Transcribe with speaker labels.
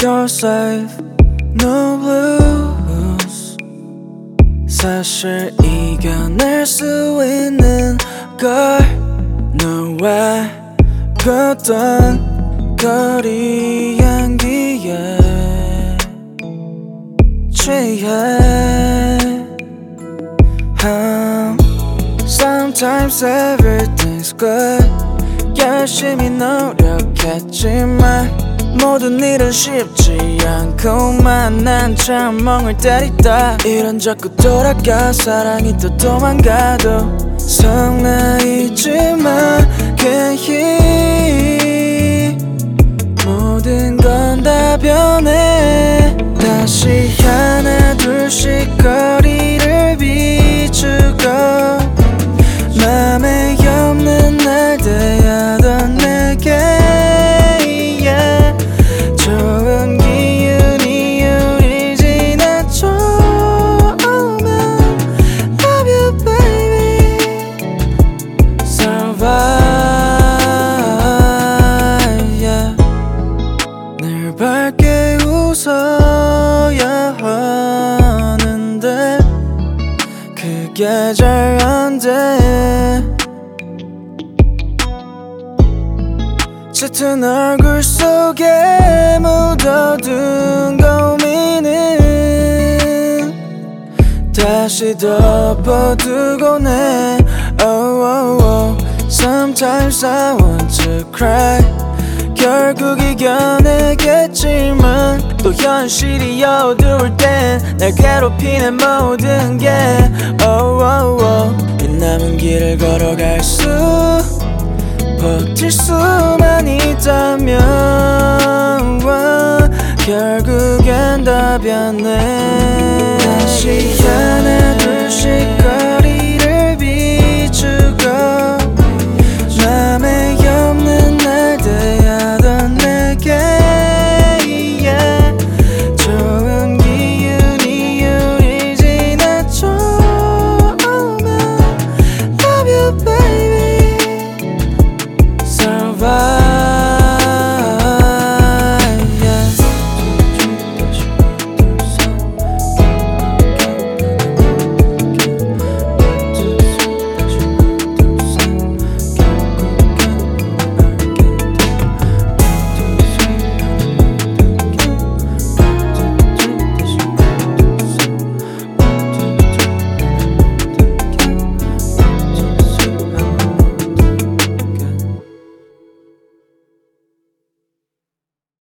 Speaker 1: You're safe, no blues. 사실 이겨낼 수 있는 걸 너와 걷던 거리 향기에 취해. Sometimes everything's good. 열심히 노력했지만 모든 일은 쉽지 않고만 난 참 멍을 때리다. 이런 자꾸 돌아가 사랑이 또 도망가도 성나이지만 괜히 모든 건 다 변해. 다시 하나 둘씩 거리를 비추고 맘에 없는 날 대하던 내게 좋은 기운이 우리 지나쳐오면 Love you baby. Survive, yeah. 늘 밝게 웃어야 하는데 그게 잘 안 돼. 짙은 얼굴 속에 묻어둔 고민은 다시 덮어두곤 해. Oh, oh, oh. Sometimes I want to cry. 결국 이겨내겠지만 또 현실이 어두울 땐 날 괴롭히는 모든 게 oh, oh, oh. 이 남은 길을 걸어갈 수 버틸 수만 있다면 결국엔 다 변해. 다시 하나 둘씩